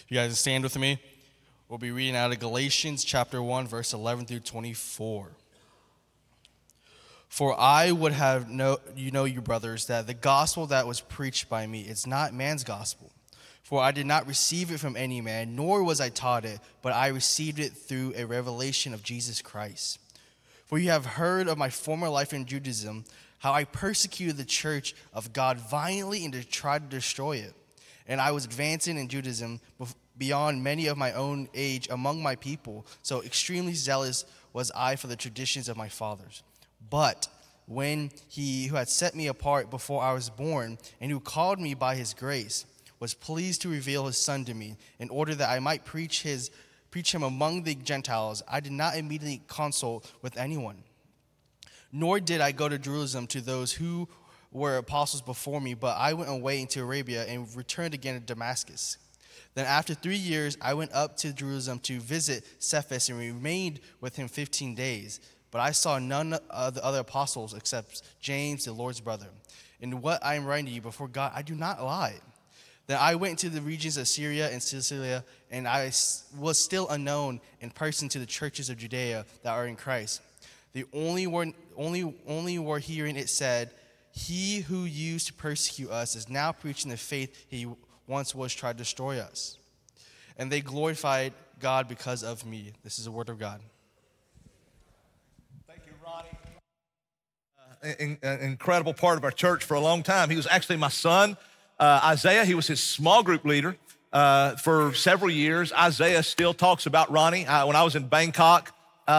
You guys stand with me. We'll be reading out of Galatians chapter 1, verse 11 through 24. For I would have you brothers, that the gospel that was preached by me is not man's gospel. For I did not receive it from any man, nor was I taught it, but I received it through a revelation of Jesus Christ. For you have heard of my former life in Judaism, how I persecuted the church of God violently and tried to destroy it. And I was advancing in Judaism beyond many of my own age among my people, so extremely zealous was I for the traditions of my fathers. But when he who had set me apart before I was born, and who called me by his grace, was pleased to reveal his Son to me, in order that I might preach him among the Gentiles, I did not immediately consult with anyone. Nor did I go to Jerusalem to those who were apostles before me, but I went away into Arabia and returned again to Damascus. Then after 3 years, I went up to Jerusalem to visit Cephas and remained with him 15 days. But I saw none of the other apostles except James, the Lord's brother. In what I am writing to you before God, I do not lie. Then I went to the regions of Syria and Cilicia, and I was still unknown in person to the churches of Judea that are in Christ. The only were hearing it said, "He who used to persecute us is now preaching the faith he once was tried to destroy us." And they glorified God because of me. This is the word of God. Thank you, Ronnie. An incredible part of our church for a long time. He was actually my son, Isaiah. He was his small group leader for several years. Isaiah still talks about Ronnie. When I was in Bangkok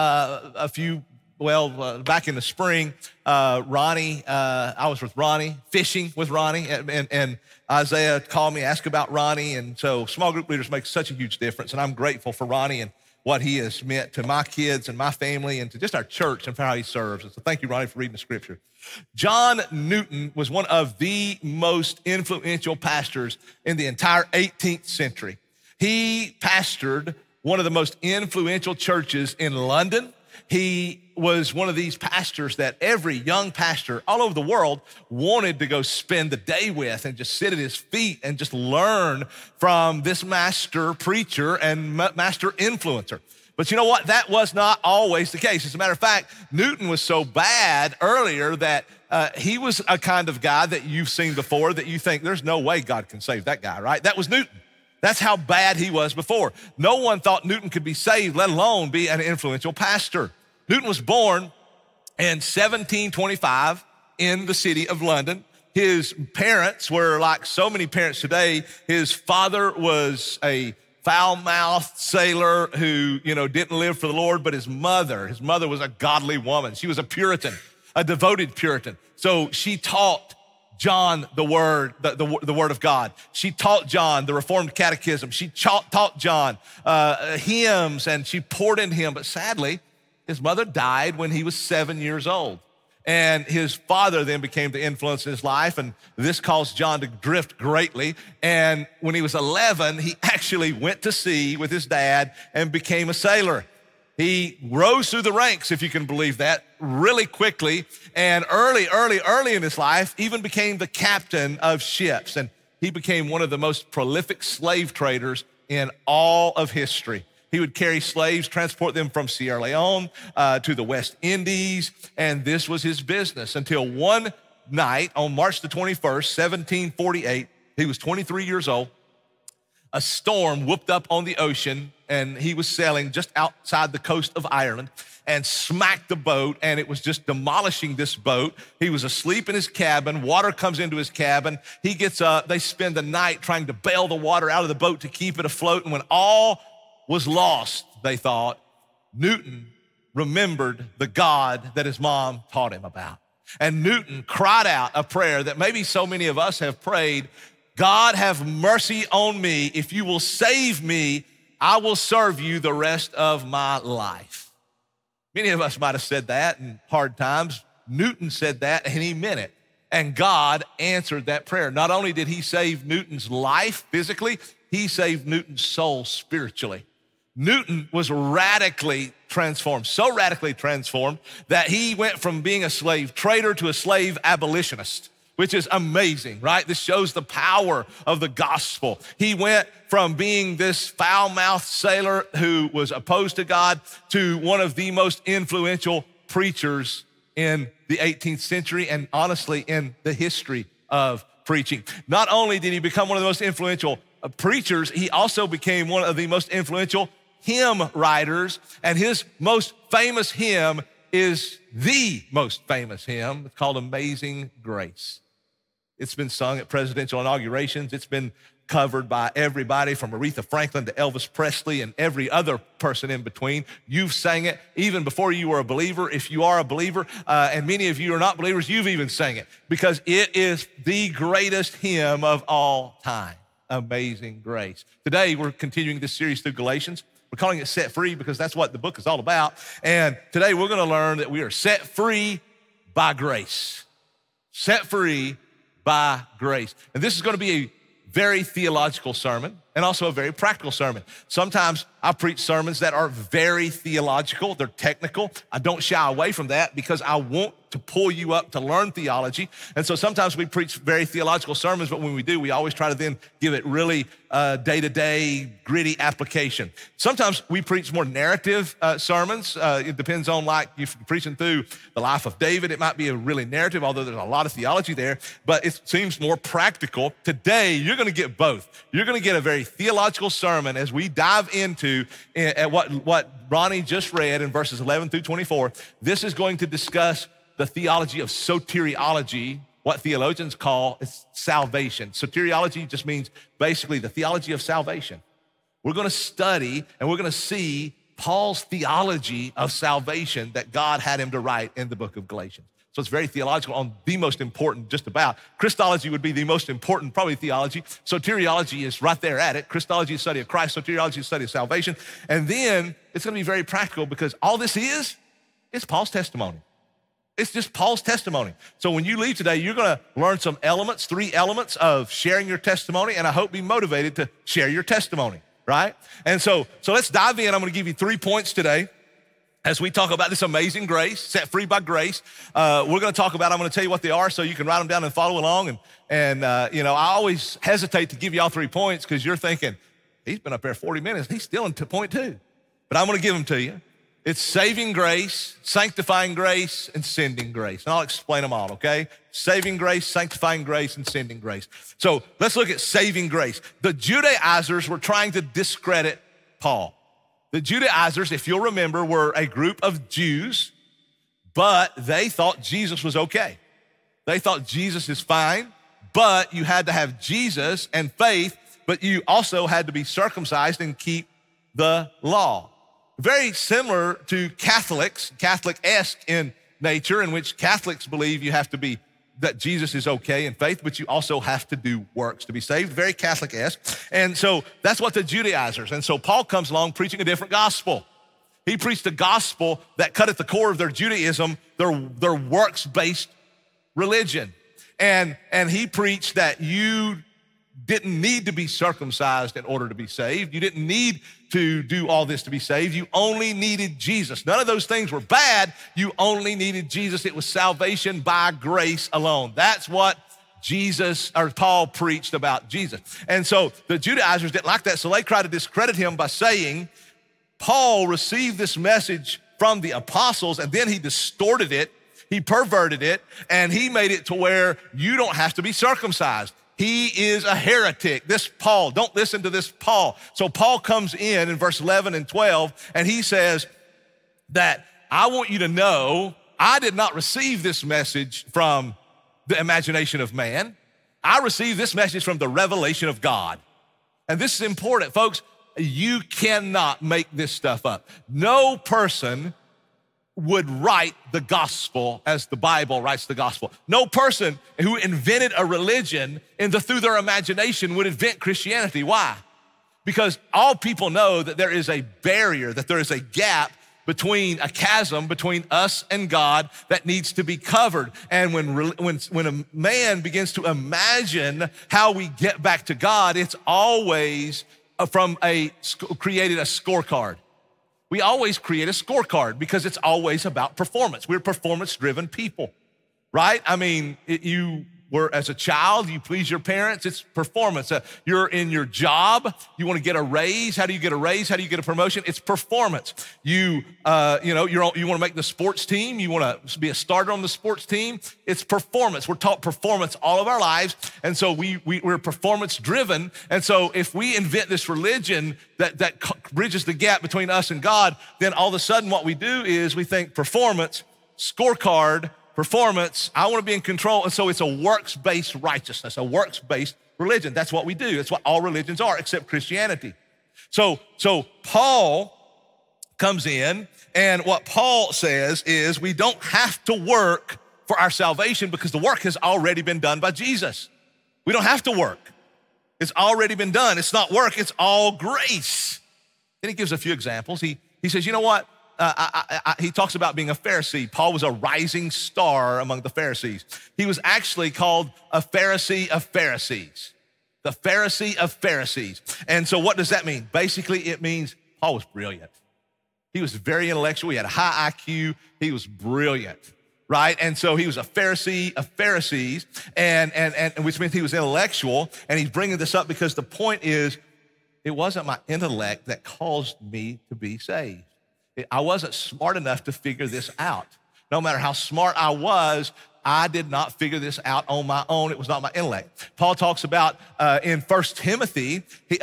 back in the spring, Ronnie, I was with Ronnie, fishing with Ronnie, and Isaiah called me, asked about Ronnie, and so small group leaders make such a huge difference, and I'm grateful for Ronnie and what he has meant to my kids and my family and to just our church and for how he serves. And so thank you, Ronnie, for reading the scripture. John Newton was one of the most influential pastors in the entire 18th century. He pastored one of the most influential churches in London. He was one of these pastors that every young pastor all over the world wanted to go spend the day with and just sit at his feet and just learn from this master preacher and master influencer. But you know what? That was not always the case. As a matter of fact, Newton was so bad earlier that he was a kind of guy that you've seen before that you think there's no way God can save that guy, right? That was Newton. That's how bad he was before. No one thought Newton could be saved, let alone be an influential pastor. Newton was born in 1725 in the city of London. His parents were like so many parents today. His father was a foul-mouthed sailor who, didn't live for the Lord, but his mother was a godly woman. She was a Puritan, a devoted Puritan. So she taught John the word of God. She taught John the Reformed Catechism. She taught John hymns, and she poured into him. But sadly, his mother died when he was 7 years old. And his father then became the influence in his life, and this caused John to drift greatly. And when he was 11, he actually went to sea with his dad and became a sailor. He rose through the ranks, if you can believe that, really quickly, and early in his life, even became the captain of ships. And he became one of the most prolific slave traders in all of history. He would carry slaves, transport them from Sierra Leone to the West Indies, and this was his business until one night on March the 21st, 1748, he was 23 years old, a storm whooped up on the ocean, and he was sailing just outside the coast of Ireland and smacked the boat, and it was just demolishing this boat. He was asleep in his cabin. Water comes into his cabin. He gets up. They spend the night trying to bail the water out of the boat to keep it afloat, and when all was lost, they thought, Newton remembered the God that his mom taught him about. And Newton cried out a prayer that maybe so many of us have prayed, God, have mercy on me. If you will save me, I will serve you the rest of my life. Many of us might have said that in hard times. Newton said that, and he meant it. And God answered that prayer. Not only did he save Newton's life physically, he saved Newton's soul spiritually. Newton was radically transformed, so radically transformed that he went from being a slave trader to a slave abolitionist. which is amazing, right? This shows the power of the gospel. He went from being this foul-mouthed sailor who was opposed to God to one of the most influential preachers in the 18th century and honestly in the history of preaching. Not only did he become one of the most influential preachers, he also became one of the most influential hymn writers, and his most famous hymn is the most famous hymn. It's called Amazing Grace. It's been sung at presidential inaugurations. It's been covered by everybody from Aretha Franklin to Elvis Presley and every other person in between. You've sang it even before you were a believer. If you are a believer, and many of you are not believers, you've even sang it because it is the greatest hymn of all time, Amazing Grace. Today, we're continuing this series through Galatians. We're calling it Set Free because that's what the book is all about. And today, we're gonna learn that we are set free by grace. Set free by grace. And this is gonna be a very theological sermon and also a very practical sermon. Sometimes I preach sermons that are very theological, they're technical. I don't shy away from that because I want to pull you up to learn theology. And so sometimes we preach very theological sermons, but when we do, we always try to then give it really day-to-day, gritty application. Sometimes we preach more narrative sermons. It depends on, like, if you're preaching through the life of David, it might be a really narrative, although there's a lot of theology there, but it seems more practical. Today, you're gonna get both. You're gonna get a very theological sermon as we dive into at what Ronnie just read in verses 11 through 24. This is going to discuss the theology of soteriology, what theologians call salvation. Soteriology just means basically the theology of salvation. We're gonna study and we're gonna see Paul's theology of salvation that God had him to write in the book of Galatians. So it's very theological on the most important just about. Christology would be the most important, probably theology. Soteriology is right there at it. Christology is study of Christ. Soteriology is study of salvation. And then it's gonna be very practical because all this is Paul's testimony. It's just Paul's testimony. So when you leave today, you're gonna learn some elements, 3 elements of sharing your testimony, and I hope be motivated to share your testimony, right? And so let's dive in. I'm gonna give you 3 points today as we talk about this amazing grace, set free by grace. We're gonna talk about, I'm gonna tell you what they are so you can write them down and follow along. And I always hesitate to give y'all 3 points because you're thinking, he's been up there 40 minutes, he's still in point 2. But I'm gonna give them to you. It's saving grace, sanctifying grace, and sending grace. And I'll explain them all, okay? Saving grace, sanctifying grace, and sending grace. So let's look at saving grace. The Judaizers were trying to discredit Paul. The Judaizers, if you'll remember, were a group of Jews, but they thought Jesus was okay. They thought Jesus is fine, but you had to have Jesus and faith, but you also had to be circumcised and keep the law. Very similar to Catholics, Catholic-esque in nature, in which Catholics believe you have to be, that Jesus is okay in faith, but you also have to do works to be saved. Very Catholic-esque. And so that's what the Judaizers. And so Paul comes along preaching a different gospel. He preached a gospel that cut at the core of their Judaism, their works-based religion. And he preached that you didn't need to be circumcised in order to be saved. You didn't need to do all this to be saved. You only needed Jesus. None of those things were bad. You only needed Jesus. It was salvation by grace alone. That's what Paul preached about Jesus. And so the Judaizers didn't like that, so they tried to discredit him by saying, Paul received this message from the apostles and then he distorted it, he perverted it, and he made it to where you don't have to be circumcised. He is a heretic. This Paul, don't listen to this Paul. So Paul comes in verse 11 and 12, and he says that I want you to know I did not receive this message from the imagination of man. I received this message from the revelation of God. And this is important, folks. You cannot make this stuff up. No person would write the gospel as the Bible writes the gospel. No person who invented a religion through their imagination would invent Christianity. Why? Because all people know that there is a barrier, that there is a gap between a chasm between us and God that needs to be covered. And when a man begins to imagine how we get back to God, it's always created a scorecard. We always create a scorecard because it's always about performance. We're performance-driven people, right? I mean, you were, as a child, you please your parents, it's performance. You're in your job, you want to get a raise. How do you get a raise? How do you get a promotion? It's performance. You want to make the sports team, you want to be a starter on the sports team. It's performance. We're taught performance all of our lives, and so we're performance driven. And so if we invent this religion that bridges the gap between us and God, then all of a sudden what we do is we think performance, scorecard, performance, I want to be in control. And so it's a works-based righteousness, a works-based religion. That's what we do. That's what all religions are, except Christianity. So Paul comes in, and what Paul says is we don't have to work for our salvation because the work has already been done by Jesus. We don't have to work. It's already been done. It's not work, it's all grace. Then he gives a few examples. He says, you know what? He talks about being a Pharisee. Paul was a rising star among the Pharisees. He was actually called a Pharisee of Pharisees, the Pharisee of Pharisees. And so what does that mean? Basically, it means Paul was brilliant. He was very intellectual. He had a high IQ. He was brilliant, right? And so he was a Pharisee of Pharisees, and which means he was intellectual. And he's bringing this up because the point is, it wasn't my intellect that caused me to be saved. I wasn't smart enough to figure this out. No matter how smart I was, I did not figure this out on my own. It was not my intellect. Paul talks about in 1 Timothy,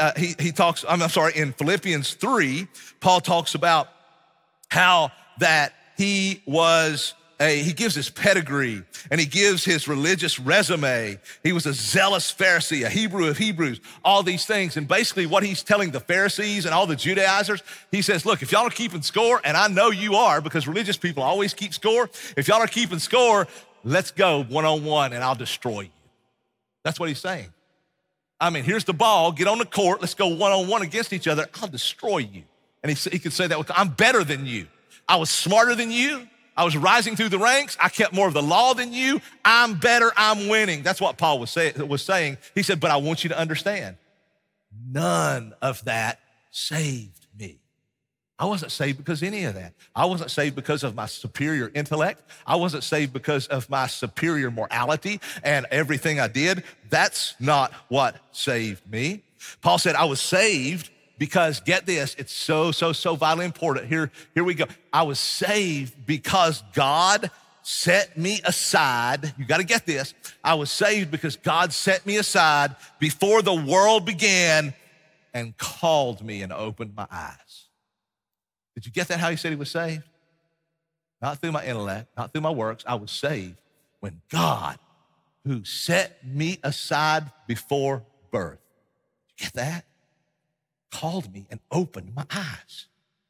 in Philippians 3, Paul talks about how that he gives his pedigree and he gives his religious resume. He was a zealous Pharisee, a Hebrew of Hebrews, all these things. And basically what he's telling the Pharisees and all the Judaizers, he says, look, if y'all are keeping score, and I know you are because religious people always keep score. If y'all are keeping score, let's go one-on-one and I'll destroy you. That's what he's saying. I mean, here's the ball, get on the court, let's go one-on-one against each other, I'll destroy you. And he could say that, I'm better than you. I was smarter than you. I was rising through the ranks. I kept more of the law than you. I'm better. I'm winning. That's what Paul was saying. He said, but I want you to understand, none of that saved me. I wasn't saved because of any of that. I wasn't saved because of my superior intellect. I wasn't saved because of my superior morality and everything I did. That's not what saved me. Paul said, I was saved because, get this, it's so vitally important. Here we go. I was saved because God set me aside. You got to get this. I was saved because God set me aside before the world began and called me and opened my eyes. Did you get that, how he said he was saved? Not through my intellect, not through my works. I was saved when God, who set me aside before birth, did you get that? Called me and opened my eyes.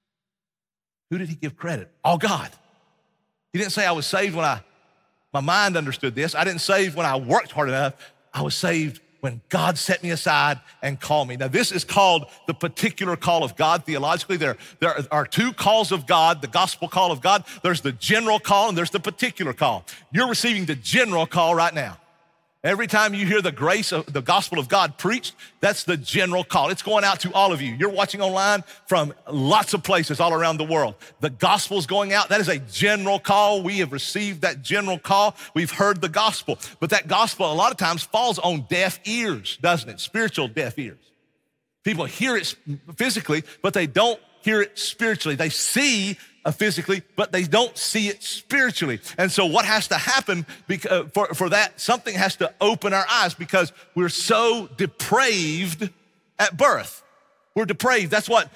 Who did he give credit? All God. He didn't say I was saved when my mind understood this. I didn't save when I worked hard enough. I was saved when God set me aside and called me. Now, this is called the particular call of God. Theologically, there are two calls of God, the gospel call of God. There's the general call and there's the particular call. You're receiving the general call right now. Every time you hear the grace of the gospel of God preached, that's the general call. It's going out to all of you. You're watching online from lots of places all around the world. The gospel's going out. That is a general call. We have received that general call. We've heard the gospel. But that gospel a lot of times falls on deaf ears, doesn't it? Spiritual deaf ears. People hear it physically, but they don't hear it spiritually. They see physically, but they don't see it spiritually. And so what has to happen for that? Something has to open our eyes because we're so depraved at birth. We're depraved. That's what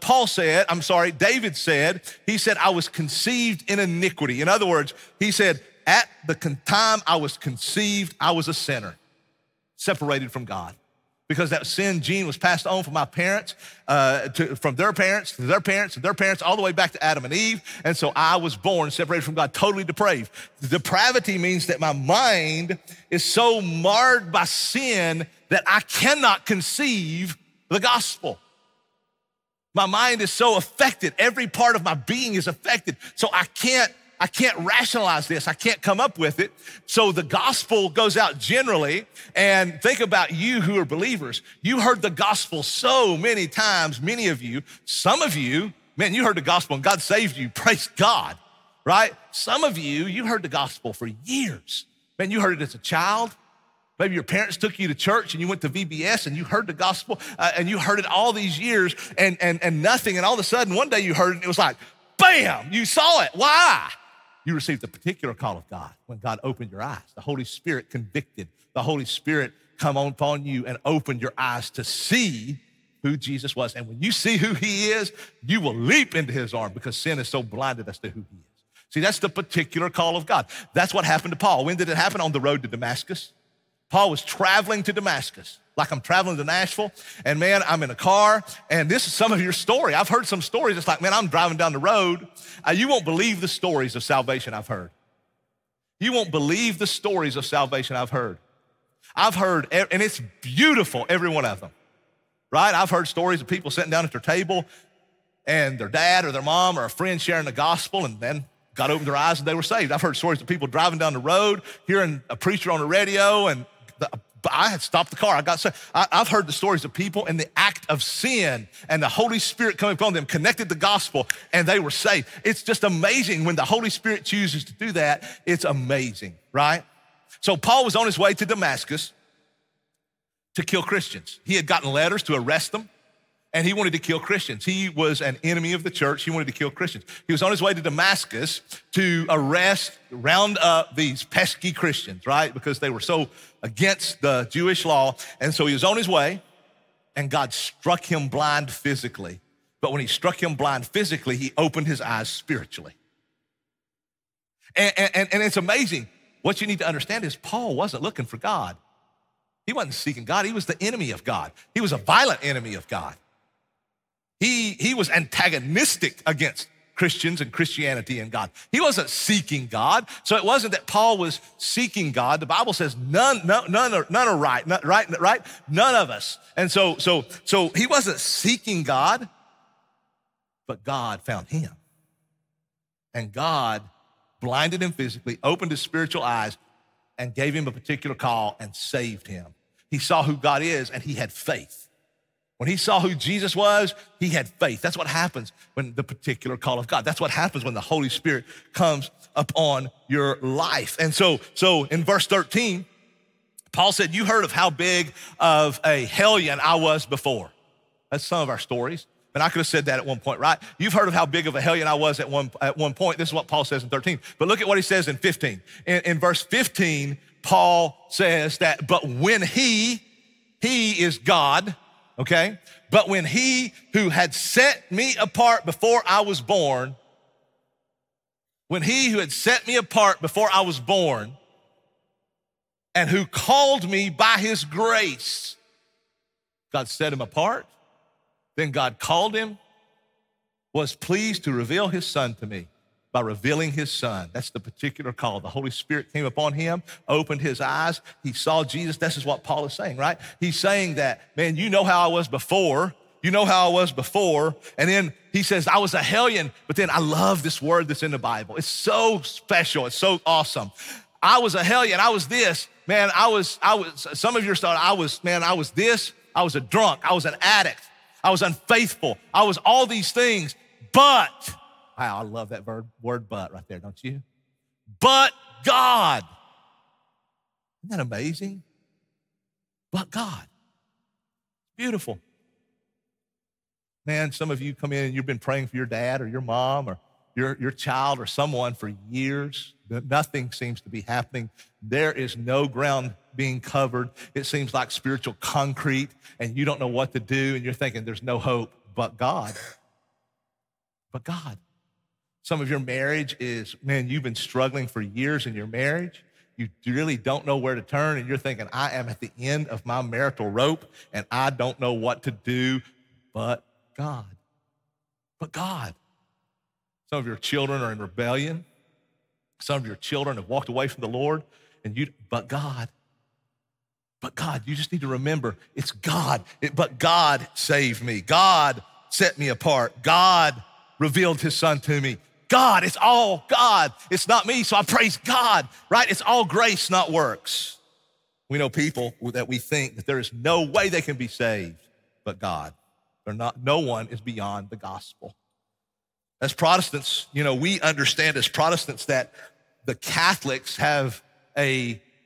David said. He said, I was conceived in iniquity. In other words, he said, at the time I was conceived, I was a sinner, separated from God. Because that sin gene was passed on from my parents, from their parents to their parents to their parents, all the way back to Adam and Eve. And so I was born separated from God, totally depraved. Depravity means that my mind is so marred by sin that I cannot conceive the gospel. My mind is so affected. Every part of my being is affected. So I can't rationalize this. I can't come up with it. So the gospel goes out generally. And think about you who are believers. You heard the gospel so many times, many of you. Some of you, man, you heard the gospel and God saved you. Praise God, right? Some of you heard the gospel for years. Man, you heard it as a child. Maybe your parents took you to church and you went to VBS and you heard the gospel and you heard it all these years and nothing. And all of a sudden, one day you heard it and it was like, bam, you saw it. Why? You received a particular call of God when God opened your eyes. The Holy Spirit convicted. The Holy Spirit come on upon you and opened your eyes to see who Jesus was. And when you see who he is, you will leap into his arms because sin has so blinded us to who he is. See, that's the particular call of God. That's what happened to Paul. When did it happen? On the road to Damascus. Paul was traveling to Damascus, like I'm traveling to Nashville, and man, I'm in a car, and this is some of your story. I've heard some stories. It's like, man, I'm driving down the road. You won't believe the stories of salvation I've heard. You won't believe the stories of salvation I've heard. I've heard, and it's beautiful, every one of them, right? I've heard stories of people sitting down at their table and their dad or their mom or a friend sharing the gospel, and then God opened their eyes and they were saved. I've heard stories of people driving down the road, hearing a preacher on the radio, and I had stopped the car. I got saved. I've heard the stories of people in the act of sin and the Holy Spirit coming upon them, connected the gospel, and they were saved. It's just amazing when the Holy Spirit chooses to do that. It's amazing, right? So Paul was on his way to Damascus to kill Christians. He had gotten letters to arrest them, and he wanted to kill Christians. He was an enemy of the church. He wanted to kill Christians. He was on his way to Damascus to round up these pesky Christians, right? Because they were so against the Jewish law. And so he was on his way, and God struck him blind physically. But when he struck him blind physically, he opened his eyes spiritually. And it's amazing. What you need to understand is Paul wasn't looking for God. He wasn't seeking God. He was the enemy of God. He was a violent enemy of God. He was antagonistic against Christians and Christianity and God. He wasn't seeking God. So it wasn't that Paul was seeking God. The Bible says none are right, right? None of us. And so he wasn't seeking God, but God found him. And God blinded him physically, opened his spiritual eyes, and gave him a particular call and saved him. He saw who God is, and he had faith. When he saw who Jesus was, he had faith. That's what happens when the particular call of God. That's what happens when the Holy Spirit comes upon your life. And so in verse 13, Paul said, you heard of how big of a hellion I was before. That's some of our stories. And I could have said that at one point, right? You've heard of how big of a hellion I was at one point. This is what Paul says in 13. But look at what he says in 15. In verse 15, Paul says that, but when he is God, okay? But when he who had set me apart before I was born, and who called me by his grace, God set him apart. Then God called him, was pleased to reveal his son to me by revealing his son. That's the particular call. The Holy Spirit came upon him, opened his eyes. He saw Jesus. This is what Paul is saying, right? He's saying that, man, you know how I was before. You know how I was before. And then he says, I was a hellion. But then I love this word that's in the Bible. It's so special. It's so awesome. I was a hellion. I was this. Man, I was, some of your stuff, I was this. I was a drunk. I was an addict. I was unfaithful. I was all these things. But, wow, I love that word but right there, don't you? But God. Isn't that amazing? But God. Beautiful. Man, some of you come in and you've been praying for your dad or your mom or your child or someone for years. Nothing seems to be happening. There is no ground being covered. It seems like spiritual concrete, and you don't know what to do, and you're thinking there's no hope but God. But God. Some of your marriage is, man, you've been struggling for years in your marriage. You really don't know where to turn, and you're thinking, I am at the end of my marital rope, and I don't know what to do but God. But God. Some of your children are in rebellion. Some of your children have walked away from the Lord, but God. But God, you just need to remember, it's God. But God saved me. God set me apart. God revealed his son to me. God, it's all God. It's not me, so I praise God, right? It's all grace, not works. We know people that we think that there is no way they can be saved but God. No one is beyond the gospel. As Protestants, we understand as Protestants that the Catholics have a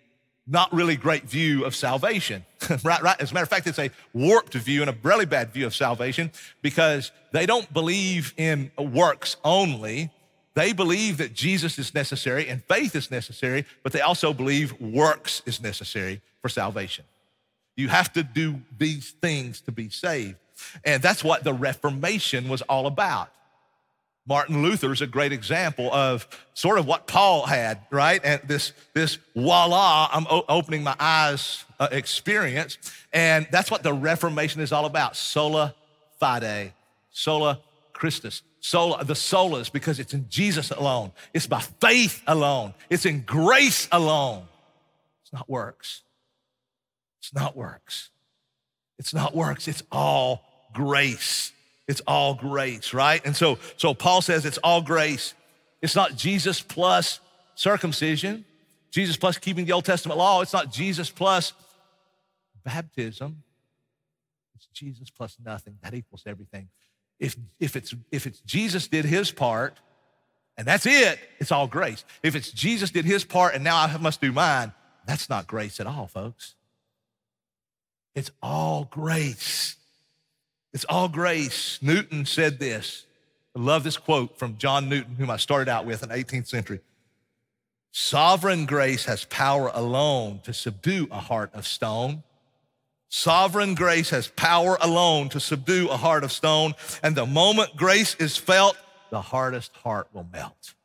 not really great view of salvation, right? As a matter of fact, it's a warped view and a really bad view of salvation because they don't believe in works only. They believe that Jesus is necessary and faith is necessary, but they also believe works is necessary for salvation. You have to do these things to be saved. And that's what the Reformation was all about. Martin Luther is a great example of sort of what Paul had, right? And this voila, I'm opening my eyes experience. And that's what the Reformation is all about. Sola fide, sola Christus, sola, the solas, because it's in Jesus alone. It's by faith alone. It's in grace alone. It's not works. It's not works. It's not works. It's all grace. It's all grace, right? And so Paul says it's all grace. It's not Jesus plus circumcision, Jesus plus keeping the Old Testament law. It's not Jesus plus baptism. It's Jesus plus nothing. That equals everything. If it's Jesus did his part, and that's it, it's all grace. If it's Jesus did his part and now I must do mine, that's not grace at all, folks. It's all grace. It's all grace. Newton said this. I love this quote from John Newton, whom I started out with in the 18th century. Sovereign grace has power alone to subdue a heart of stone. Sovereign grace has power alone to subdue a heart of stone. And the moment grace is felt, the hardest heart will melt.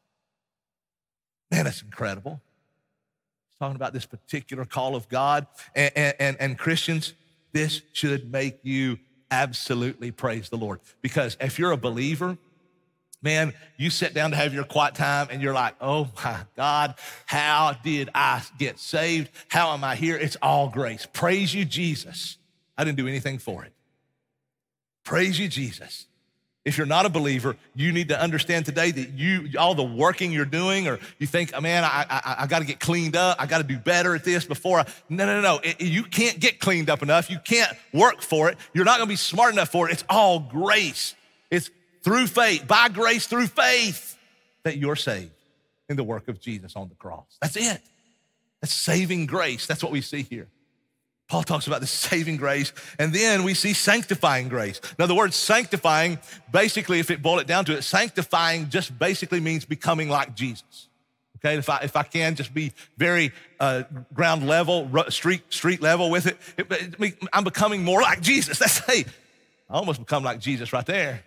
Man, that's incredible. He's talking about this particular call of God. And Christians, this should make you absolutely praise the Lord. Because if you're a believer, man, you sit down to have your quiet time and you're like, oh my God, how did I get saved? How am I here? It's all grace. Praise you, Jesus. I didn't do anything for it. Praise you, Jesus. If you're not a believer, you need to understand today that all the working you're doing, or you think, oh, man, I got to get cleaned up. I got to do better at this before. No. You can't get cleaned up enough. You can't work for it. You're not going to be smart enough for it. It's all grace. It's through faith, by grace, through faith, that you're saved in the work of Jesus on the cross. That's it. That's saving grace. That's what we see here. Paul talks about the saving grace, and then we see sanctifying grace. Now, the word sanctifying, basically, if it boil it down to it, sanctifying just basically means becoming like Jesus. Okay, if I can just be very ground level, street level with it, I'm becoming more like Jesus. I almost become like Jesus right there.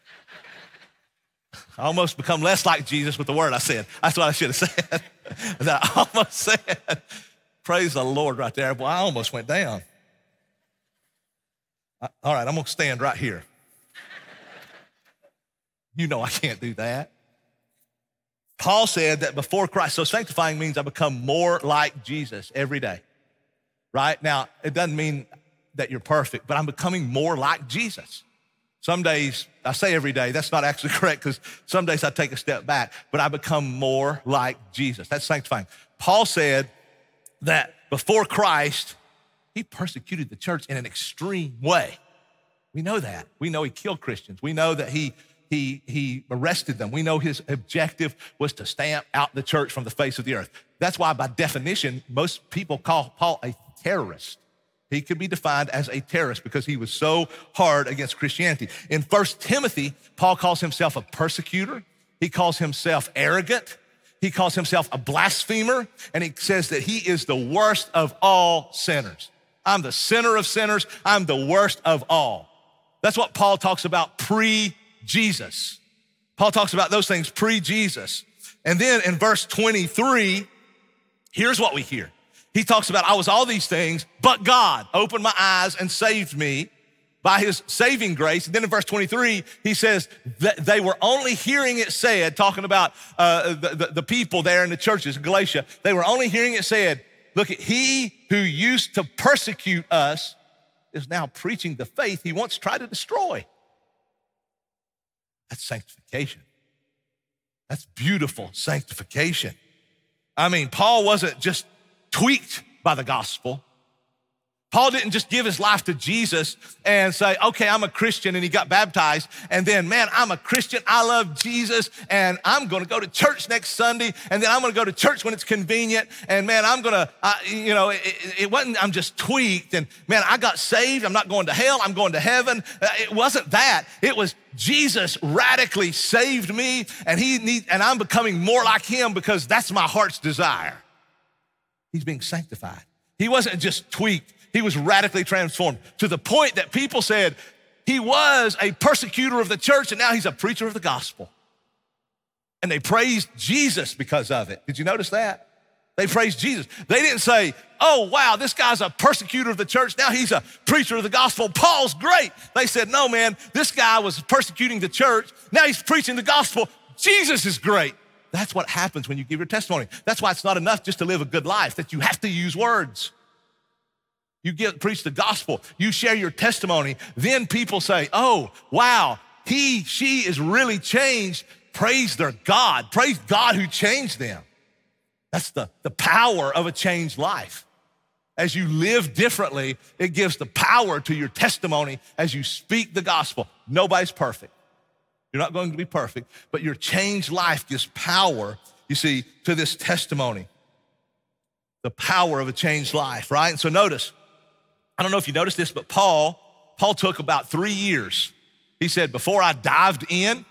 I almost become less like Jesus with the word I said. That's what I should have said. That I almost said. Praise the Lord right there. Boy, I almost went down. All right, I'm going to stand right here. You know I can't do that. Paul said that before Christ, so sanctifying means I become more like Jesus every day, right? Now, it doesn't mean that you're perfect, but I'm becoming more like Jesus. Some days, I say every day, that's not actually correct because some days I take a step back, but I become more like Jesus. That's sanctifying. Paul said that before Christ, he persecuted the church in an extreme way. We know that. We know he killed Christians. We know that he arrested them. We know his objective was to stamp out the church from the face of the earth. That's why, by definition, most people call Paul a terrorist. He could be defined as a terrorist because he was so hard against Christianity. In 1 Timothy, Paul calls himself a persecutor. He calls himself arrogant. He calls himself a blasphemer, and he says that he is the worst of all sinners. I'm the sinner of sinners. I'm the worst of all. That's what Paul talks about pre-Jesus. Paul talks about those things pre-Jesus. And then in verse 23, here's what we hear. He talks about, I was all these things, but God opened my eyes and saved me by his saving grace. And then in verse 23, he says that they were only hearing it said, talking about the people there in the churches in Galatia, they were only hearing it said, look, he who used to persecute us is now preaching the faith he once tried to destroy. That's sanctification. That's beautiful sanctification. I mean, Paul wasn't just tweaked by the gospel. Paul didn't just give his life to Jesus and say, okay, I'm a Christian, and he got baptized. And then, man, I'm a Christian, I love Jesus, and I'm gonna go to church next Sunday, and then I'm gonna go to church when it's convenient. And man, I'm gonna, it wasn't, I'm just tweaked. And man, I got saved, I'm not going to hell, I'm going to heaven. It wasn't that. It was Jesus radically saved me, and I'm becoming more like him because that's my heart's desire. He's being sanctified. He wasn't just tweaked. He was radically transformed to the point that people said he was a persecutor of the church and now he's a preacher of the gospel. And they praised Jesus because of it. Did you notice that? They praised Jesus. They didn't say, oh, wow, this guy's a persecutor of the church. Now he's a preacher of the gospel. Paul's great. They said, no, man, this guy was persecuting the church. Now he's preaching the gospel. Jesus is great. That's what happens when you give your testimony. That's why it's not enough just to live a good life, that you have to use words. You preach the gospel, you share your testimony, then people say, oh, wow, she is really changed. Praise their God. Praise God who changed them. That's the power of a changed life. As you live differently, it gives the power to your testimony as you speak the gospel. Nobody's perfect. You're not going to be perfect, but your changed life gives power, you see, to this testimony. The power of a changed life, right? And so notice, I don't know if you noticed this, but Paul took about 3 years. He said, before I dived in,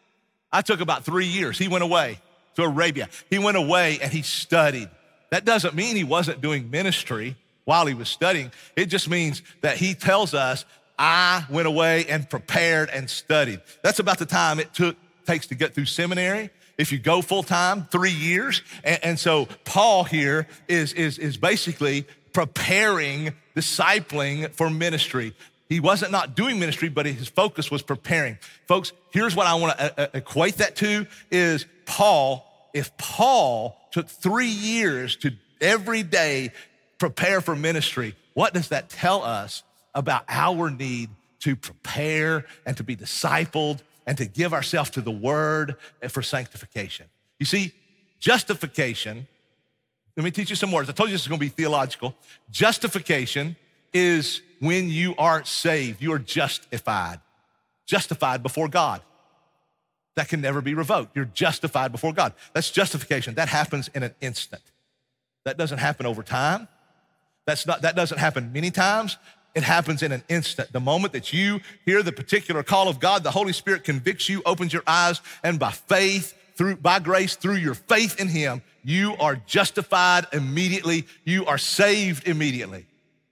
I took about 3 years. He went away to Arabia. He went away and he studied. That doesn't mean he wasn't doing ministry while he was studying. It just means that he tells us, I went away and prepared and studied. That's about the time it takes to get through seminary. If you go full time, 3 years. And so Paul here is basically preparing, discipling for ministry. He wasn't not doing ministry, but his focus was preparing. Folks, here's what I want to equate that to is Paul. If Paul took 3 years to every day prepare for ministry, what does that tell us about our need to prepare and to be discipled and to give ourselves to the word for sanctification? You see, justification, let me teach you some words. I told you this is gonna be theological. Justification is when you are saved, you are justified before God. That can never be revoked. You're justified before God. That's justification. That happens in an instant. That doesn't happen over time. That doesn't happen many times. It happens in an instant. The moment that you hear the particular call of God, the Holy Spirit convicts you, opens your eyes, and by faith, by grace, through your faith in him, you are justified immediately. You are saved immediately.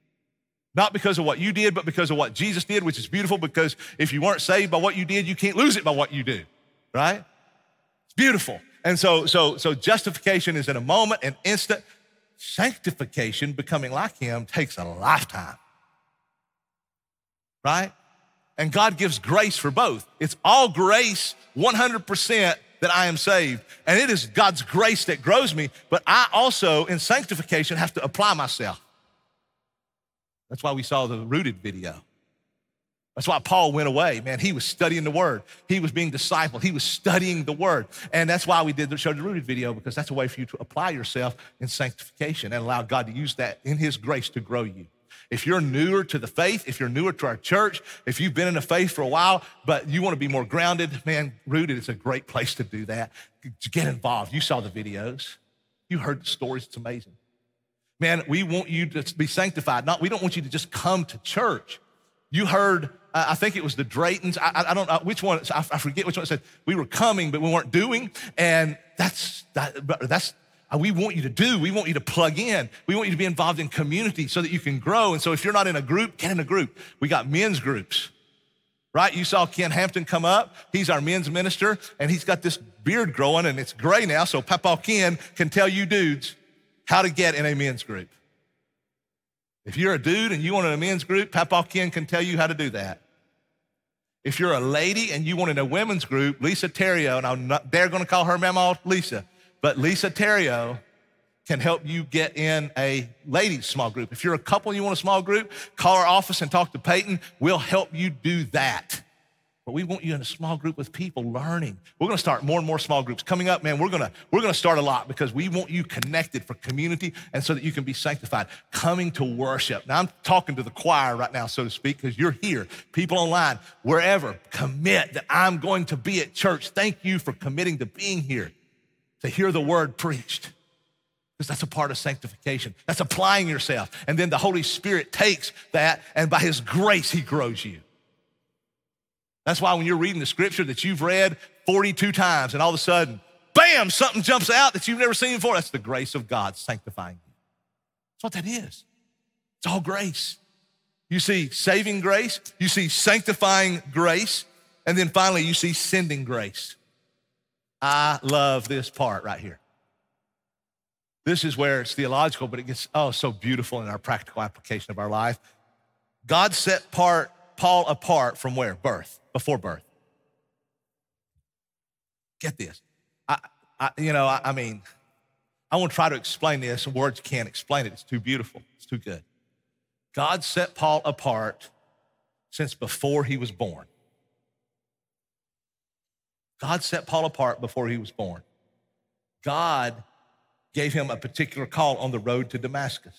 Not because of what you did, but because of what Jesus did, which is beautiful, because if you weren't saved by what you did, you can't lose it by what you do, right? It's beautiful. And so justification is in a moment, an instant. Sanctification, becoming like him, takes a lifetime, right? And God gives grace for both. It's all grace, 100%, that I am saved. And it is God's grace that grows me, but I also, in sanctification, have to apply myself. That's why we saw the Rooted video. That's why Paul went away, man. He was studying the word. He was being discipled. He was studying the word. And that's why we showed the Rooted video, because that's a way for you to apply yourself in sanctification and allow God to use that in his grace to grow you. If you're newer to the faith, if you're newer to our church, if you've been in the faith for a while, but you want to be more grounded, man, Rooted is a great place to do that. To get involved. You saw the videos. You heard the stories. It's amazing. Man, we want you to be sanctified. We don't want you to just come to church. You heard, I think it was the Draytons. I don't know which one. I forget which one it said. We were coming, but we weren't doing. And that's we want you to do. We want you to plug in. We want you to be involved in community so that you can grow. And so if you're not in a group, get in a group. We got men's groups, right? You saw Ken Hampton come up. He's our men's minister, and he's got this beard growing, and it's gray now, so Papa Ken can tell you dudes how to get in a men's group. If you're a dude and you want in a men's group, Papa Ken can tell you how to do that. If you're a lady and you want in a women's group, Lisa Terrio, and I'm not dare gonna call her Mama Lisa, but Lisa Terrio can help you get in a ladies' small group. If you're a couple and you want a small group, call our office and talk to Peyton. We'll help you do that. But we want you in a small group with people learning. We're gonna start more and more small groups. Coming up, man, we're gonna start a lot because we want you connected for community and so that you can be sanctified. Coming to worship. Now, I'm talking to the choir right now, so to speak, because you're here. People online, wherever, commit that I'm going to be at church. Thank you for committing to being here, to hear the word preached. Because that's a part of sanctification. That's applying yourself. And then the Holy Spirit takes that, and by his grace, he grows you. That's why when you're reading the scripture that you've read 42 times and all of a sudden, bam, something jumps out that you've never seen before, that's the grace of God sanctifying you. That's what that is. It's all grace. You see saving grace, you see sanctifying grace, and then finally you see sending grace. I love this part right here. This is where it's theological, but it gets, so beautiful in our practical application of our life. God set Paul apart from where? Birth. Before birth. Get this. I want to try to explain this, and words can't explain it. It's too beautiful. It's too good. God set Paul apart since before he was born. God set Paul apart before he was born. God gave him a particular call on the road to Damascus.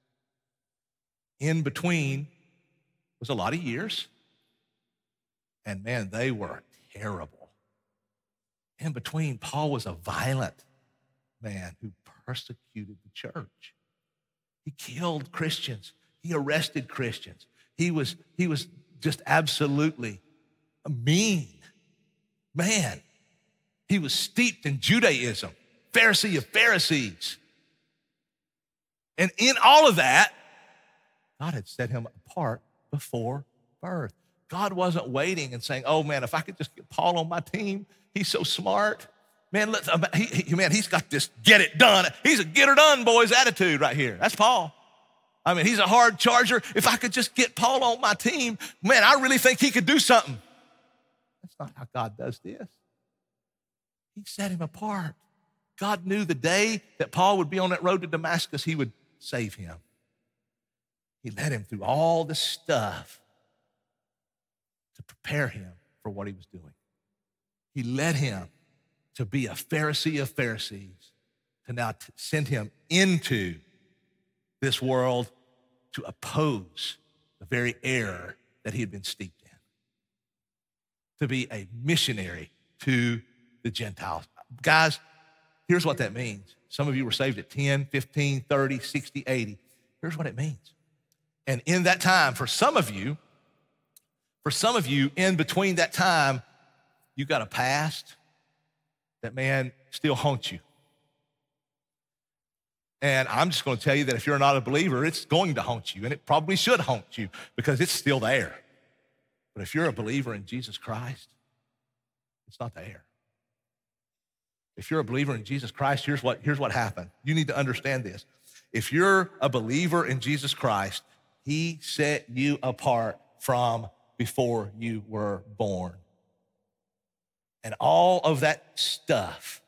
In between was a lot of years. And man, they were terrible. In between, Paul was a violent man who persecuted the church. He killed Christians. He arrested Christians. He was just absolutely a mean man. He was steeped in Judaism, Pharisee of Pharisees. And in all of that, God had set him apart before birth. God wasn't waiting and saying, oh man, if I could just get Paul on my team, he's so smart. Man, he's got this get it done. He's a get her done boys attitude right here. That's Paul. I mean, he's a hard charger. If I could just get Paul on my team, man, I really think he could do something. That's not how God does this. He set him apart. God knew the day that Paul would be on that road to Damascus, he would save him. He led him through all this stuff to prepare him for what he was doing. He led him to be a Pharisee of Pharisees, to now send him into this world to oppose the very error that he had been steeped in, to be a missionary to the Gentiles. Guys, here's what that means. Some of you were saved at 10, 15, 30, 60, 80. Here's what it means. And in that time, for some of you, in between that time, you got a past that, man, still haunts you. And I'm just going to tell you that if you're not a believer, it's going to haunt you, and it probably should haunt you because it's still there. But if you're a believer in Jesus Christ, it's not there. If you're a believer in Jesus Christ, here's what happened. You need to understand this. If you're a believer in Jesus Christ, he set you apart from before you were born. And all of that stuff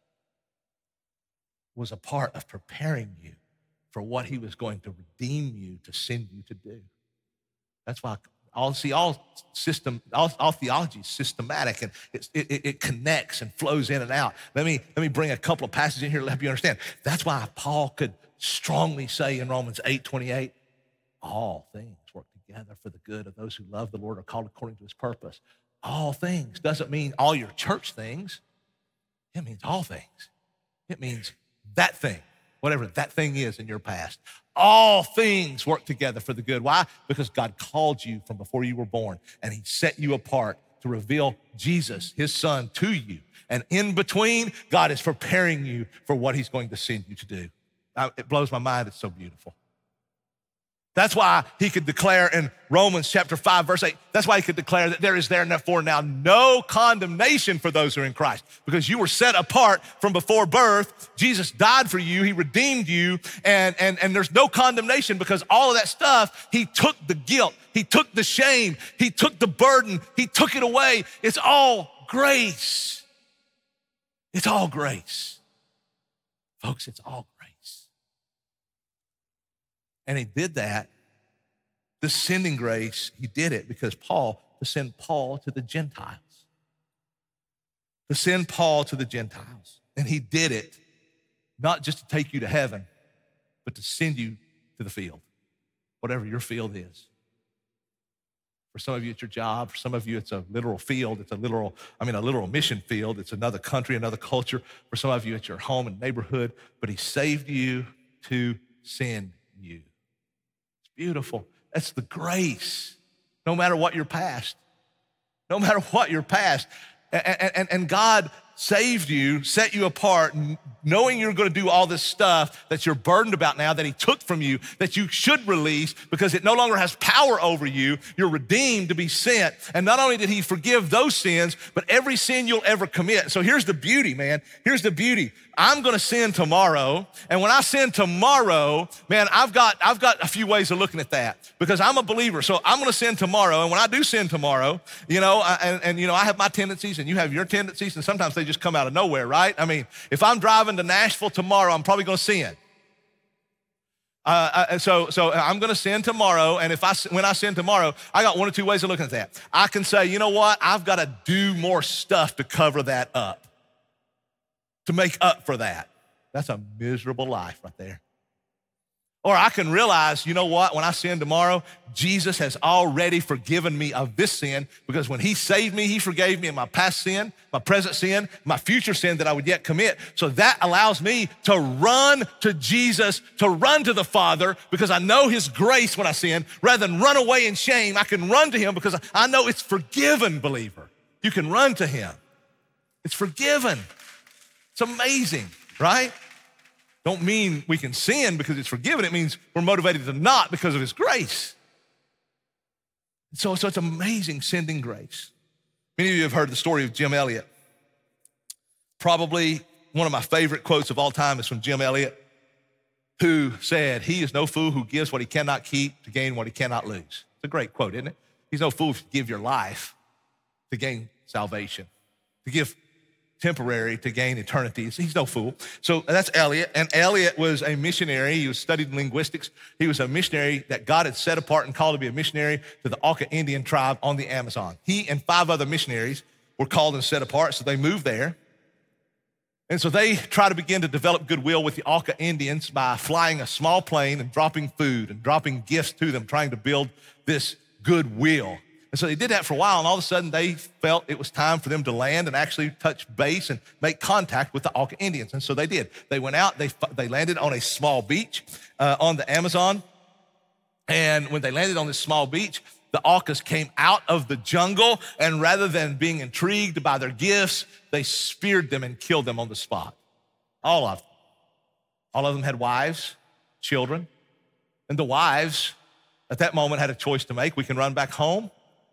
was a part of preparing you for what he was going to redeem you, to send you to do. That's why all theology is systematic, and it connects and flows in and out. Let me bring a couple of passages in here to help you understand. That's why Paul could strongly say in Romans 8:28, all things work together for the good of those who love the Lord, are called according to his purpose. All things doesn't mean all your church things. It means all things. It means that thing, whatever that thing is in your past. All things work together for the good. Why? Because God called you from before you were born, and he set you apart to reveal Jesus, his son, to you. And in between, God is preparing you for what he's going to send you to do. It blows my mind. It's so beautiful. That's why he could declare in Romans chapter 5, verse 8, that's why he could declare that there is therefore now no condemnation for those who are in Christ, because you were set apart from before birth. Jesus died for you. He redeemed you, and there's no condemnation because all of that stuff, he took the guilt. He took the shame. He took the burden. He took it away. It's all grace. It's all grace. Folks, it's all grace. And he did that, this sending grace, he did it because Paul, to send Paul to the Gentiles. To send Paul to the Gentiles. And he did it not just to take you to heaven, but to send you to the field, whatever your field is. For some of you, it's your job. For some of you, it's a literal field. It's a literal mission field. It's another country, another culture. For some of you, it's your home and neighborhood. But he saved you to send you. It's beautiful. That's the grace. No matter what your past. No matter what your past. And God saved you, set you apart, knowing you're going to do all this stuff that you're burdened about now, that he took from you, that you should release because it no longer has power over you. You're redeemed to be sent. And not only did he forgive those sins, but every sin you'll ever commit. So here's the beauty, man. Here's the beauty. I'm going to sin tomorrow. And when I sin tomorrow, man, I've got a few ways of looking at that because I'm a believer. So I'm going to sin tomorrow. And when I do sin tomorrow, I have my tendencies and you have your tendencies. And sometimes they just come out of nowhere, right? I mean, if I'm driving to Nashville tomorrow, I'm probably going to sin. So I'm going to sin tomorrow. And when I sin tomorrow, I got one or two ways of looking at that. I can say, you know what? I've got to do more stuff to cover that up, to make up for that. That's a miserable life right there. Or I can realize, you know what? When I sin tomorrow, Jesus has already forgiven me of this sin because when he saved me, he forgave me of my past sin, my present sin, my future sin that I would yet commit. So that allows me to run to Jesus, to run to the Father because I know his grace when I sin. Rather than run away in shame, I can run to him because I know it's forgiven, believer. You can run to him. It's forgiven. It's amazing, right? Don't mean we can sin because it's forgiven. It means we're motivated to not because of his grace. So it's amazing sending grace. Many of you have heard the story of Jim Elliot. Probably one of my favorite quotes of all time is from Jim Elliot, who said, "He is no fool who gives what he cannot keep to gain what he cannot lose." It's a great quote, isn't it? He's no fool if you give your life to gain salvation, to give temporary to gain eternity. He's no fool. So that's Elliot. And Elliot was a missionary. He was studied linguistics. He was a missionary that God had set apart and called to be a missionary to the Auca Indian tribe on the Amazon. He and 5 other missionaries were called and set apart, so they moved there. And so they try to begin to develop goodwill with the Auca Indians by flying a small plane and dropping food and dropping gifts to them, trying to build this goodwill. And so they did that for a while, and all of a sudden they felt it was time for them to land and actually touch base and make contact with the Auca Indians. And so they did. They went out, they landed on a small beach on the Amazon. And when they landed on this small beach, the Aucas came out of the jungle, and rather than being intrigued by their gifts, they speared them and killed them on the spot. All of them. All of them had wives, children. And the wives at that moment had a choice to make. We can run back home.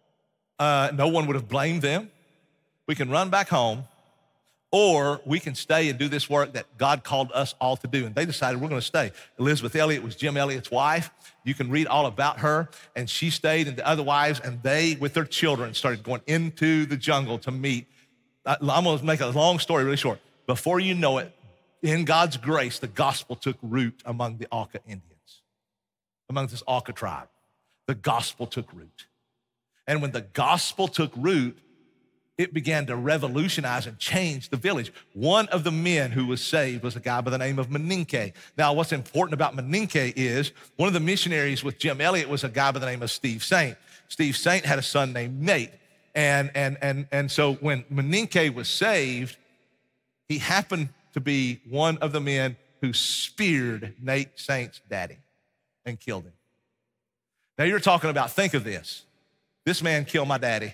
No one would have blamed them. We can run back home, or we can stay and do this work that God called us all to do. And they decided we're going to stay. Elizabeth Elliot was Jim Elliot's wife. You can read all about her. And she stayed, and the other wives, and they, with their children, started going into the jungle to meet. I'm going to make a long story really short. Before you know it, in God's grace, the gospel took root among the Auca Indians, among this Auca tribe. The gospel took root. And when the gospel took root, it began to revolutionize and change the village. One of the men who was saved was a guy by the name of Meninke. Now, what's important about Meninke is one of the missionaries with Jim Elliot was a guy by the name of Steve Saint. Steve Saint had a son named Nate. And so when Meninke was saved, he happened to be one of the men who speared Nate Saint's daddy and killed him. Now, you're talking about, think of this. This man killed my daddy.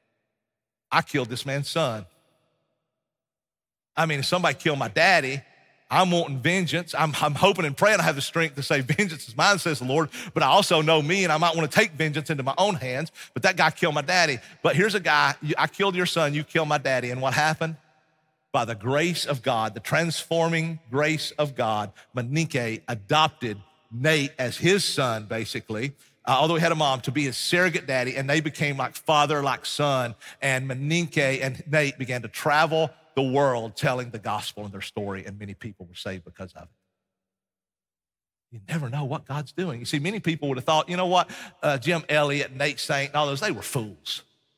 I killed this man's son. I mean, if somebody killed my daddy, I'm wanting vengeance. I'm hoping and praying I have the strength to say, vengeance is mine, says the Lord. But I also know me, and I might want to take vengeance into my own hands. But that guy killed my daddy. But here's a guy, I killed your son, you killed my daddy. And what happened? By the grace of God, the transforming grace of God, Meninke adopted Nate as his son, basically. Although he had a mom, to be his surrogate daddy, and they became like father, like son. And Meninke and Nate began to travel the world telling the gospel and their story, and many people were saved because of it. You never know what God's doing. You see, many people would have thought, you know what, Jim Elliot, Nate Saint, and all those, they were fools.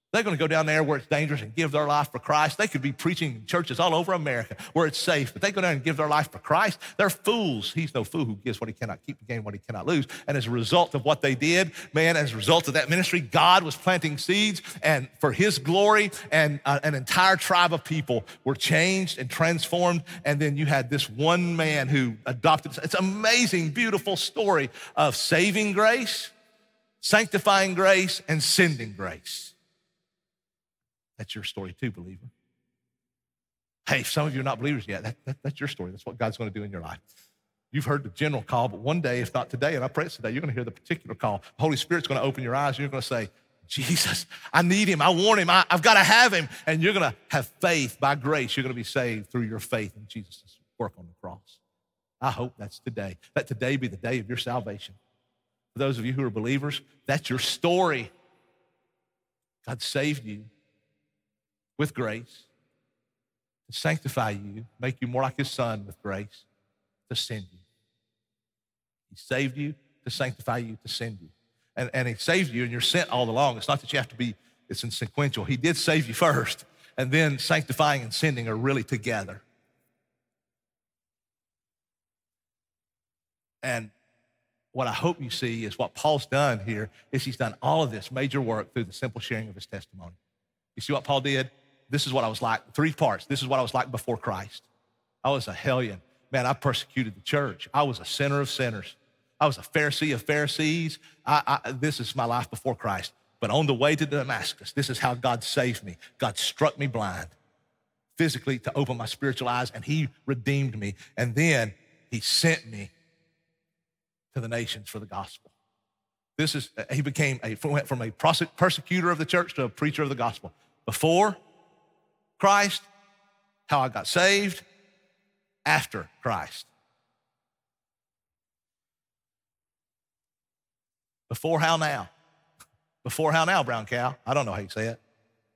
They're going to go down there where it's dangerous and give their life for Christ. They could be preaching in churches all over America where it's safe, but they go down and give their life for Christ. They're fools. He's no fool who gives what he cannot keep, to gain what he cannot lose. And as a result of what they did, man, as a result of that ministry, God was planting seeds, and for his glory, and an entire tribe of people were changed and transformed. And then you had this one man who adopted. It's an amazing, beautiful story of saving grace, sanctifying grace, and sending grace. That's your story too, believer. Hey, some of you are not believers yet. That's your story. That's what God's going to do in your life. You've heard the general call, but one day, if not today, and I pray it's today, you're going to hear the particular call. The Holy Spirit's going to open your eyes, and you're going to say, Jesus, I need him. I want him. I've got to have him. And you're going to have faith by grace. You're going to be saved through your faith in Jesus' work on the cross. I hope that's today. Let today be the day of your salvation. For those of you who are believers, that's your story. God saved you with grace, to sanctify you, make you more like his son with grace, to send you. He saved you to sanctify you, to send you. And he saved you and you're sent all along. It's not that you have to be, it's in sequential. He did save you first, and then sanctifying and sending are really together. And what I hope you see is what Paul's done here is he's done all of this major work through the simple sharing of his testimony. You see what Paul did? This is what I was like, 3 parts. This is what I was like before Christ. I was a hellion. Man, I persecuted the church. I was a sinner of sinners. I was a Pharisee of Pharisees. This is my life before Christ. But on the way to Damascus, this is how God saved me. God struck me blind physically to open my spiritual eyes, and he redeemed me. And then he sent me to the nations for the gospel. He went from a persecutor of the church to a preacher of the gospel. Before Christ, how I got saved. After Christ. Before, how now? Before, how now, brown cow? I don't know how you say it.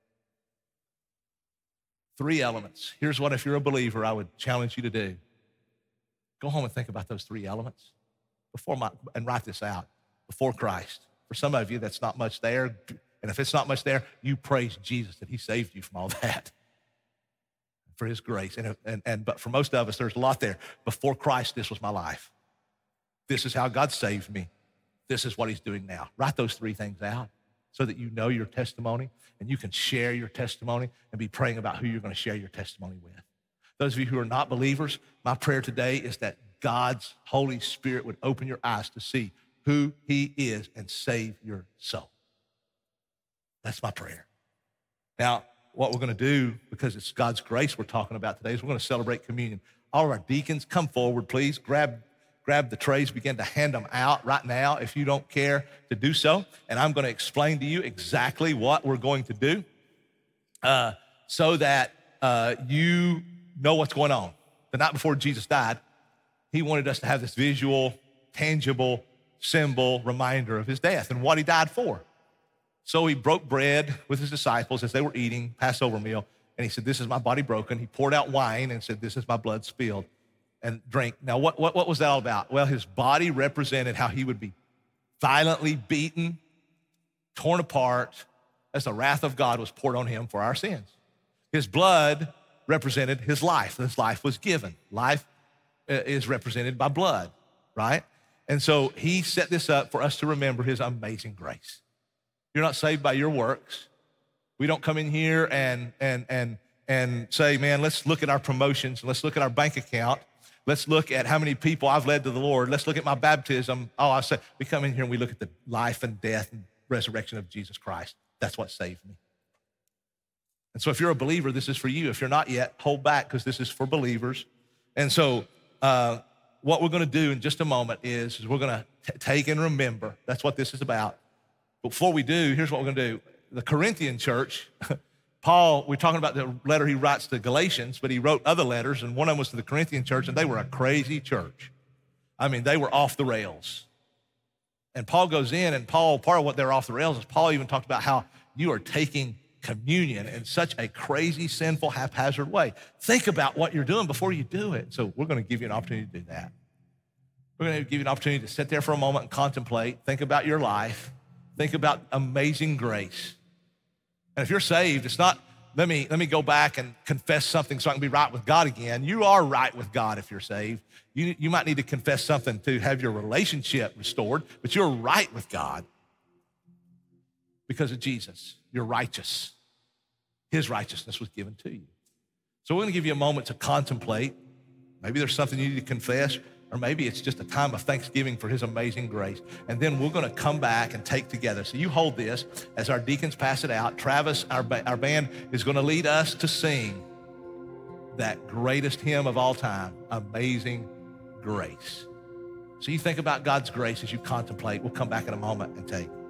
3 elements. Here's what, if you're a believer, I would challenge you to do. Go home and think about those 3 elements and write this out. Before Christ. For some of you, that's not much there. And if it's not much there, you praise Jesus that he saved you from all that. For his grace. But for most of us, there's a lot there. Before Christ, this was my life. This is how God saved me. This is what he's doing now. Write those 3 things out so that you know your testimony and you can share your testimony and be praying about who you're going to share your testimony with. Those of you who are not believers, my prayer today is that God's Holy Spirit would open your eyes to see who he is and save your soul. That's my prayer. Now, what we're going to do, because it's God's grace we're talking about today, is we're going to celebrate communion. All of our deacons, come forward, please. Grab the trays, begin to hand them out right now if you don't care to do so. And I'm going to explain to you exactly what we're going to do so that you know what's going on. The night before Jesus died, he wanted us to have this visual, tangible, symbol reminder of his death and what he died for. So he broke bread with his disciples as they were eating Passover meal, and he said, this is my body broken. He poured out wine and said, this is my blood spilled, and drink. Now, what was that all about? Well, his body represented how he would be violently beaten, torn apart, as the wrath of God was poured on him for our sins. His blood represented his life. His life was given. Life is represented by blood, right? And so he set this up for us to remember his amazing grace. You're not saved by your works. We don't come in here and say, man, let's look at our promotions. Let's look at our bank account. Let's look at how many people I've led to the Lord. Let's look at my baptism. We come in here and we look at the life and death and resurrection of Jesus Christ. That's what saved me. And so if you're a believer, this is for you. If you're not yet, hold back because this is for believers. And so what we're going to do in just a moment is we're going to take and remember. That's what this is about. Before we do, here's what we're going to do. The Corinthian church, Paul, we're talking about the letter he writes to Galatians, but he wrote other letters, and one of them was to the Corinthian church, and they were a crazy church. I mean, they were off the rails. And Paul goes in, and Paul, part of what they're off the rails is Paul even talked about how you are taking communion in such a crazy, sinful, haphazard way. Think about what you're doing before you do it. So we're going to give you an opportunity to do that. We're going to give you an opportunity to sit there for a moment and contemplate, think about your life, think about amazing grace. And if you're saved, it's not, let me go back and confess something so I can be right with God again. You are right with God if you're saved. You might need to confess something to have your relationship restored, but you're right with God because of Jesus. You're righteous. His righteousness was given to you. So we're gonna give you a moment to contemplate. Maybe there's something you need to confess, or maybe it's just a time of thanksgiving for his amazing grace. And then we're gonna come back and take together. So you hold this as our deacons pass it out. Travis, our band, is gonna lead us to sing that greatest hymn of all time, Amazing Grace. So you think about God's grace as you contemplate. We'll come back in a moment and take.